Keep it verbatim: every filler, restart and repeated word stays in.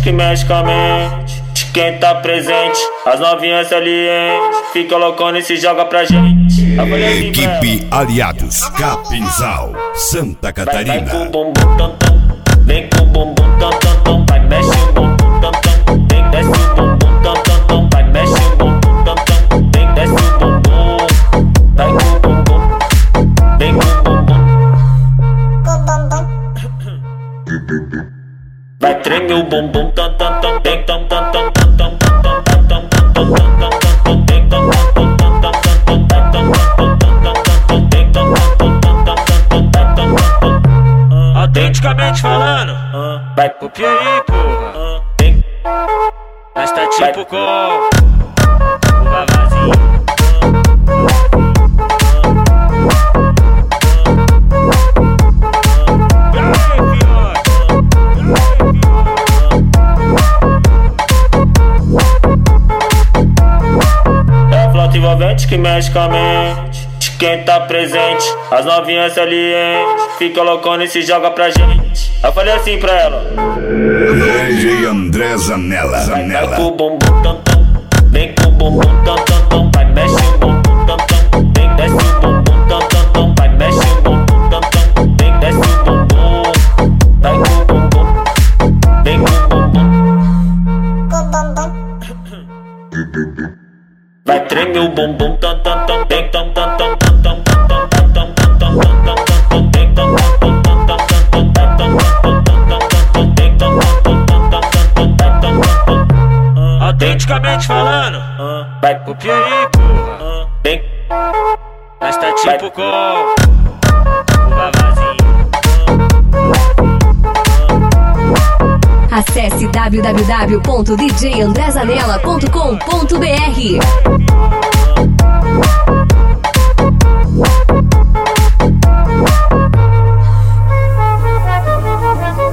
envolvente que mexe com a mente de quem tá presente. As novinhas salientes fica loucona e se joga pra gente. Assim Equipe Aliados Capinzal, Santa Catarina. Vai, vai com o bumbum tam tam, vem com o bumbum tam tam tam, vai mexe o bumbum tam tam, vem desce o bumbum tam tam tam, vai mexe o bumbum tam tam, vem desce o bumbum, vai com o bumbum, vem com o bumbum, vai treme o bumbum tam tam tam, vem tam tam tam tam tam tam tam tam tam tam tam, vem tam tam tam tam tam tam tam tam tam, vem tam tam tam tam tam tam tam. Autenticamente falando, Vai, copia aí, porra. Nós tá tipo com o Vavazinho. É a flauta envolvente que mexe com a mente de quem tá presente. As novinhas salientes fica loucona e se joga pra gente. Eu falei assim pra ela: D J André Zanella. vai, vai Zanella. com o bumbum tam tam, vem com o bumbum tam tam tam, vai mexe o bumbum tam tam, vem desce o bumbum tam tam tam, vai mexe o bumbum tam tam, vem desce o bumbum, vai com o bumbum, vem com o bumbum, vai treme o bumbum tam tam tam, vem tam tam tam tam tam tam tam tam tam tam tam tam, vem tam tam tam tam tam tam tam tam tam, vem tam tam tam tam tam tam tam. Autenticamente falando, Vai, copia aí, porra. vem, Nós tá tipo com o Vavazinho. Acesse w w w ponto d j andré zanella ponto com ponto b r.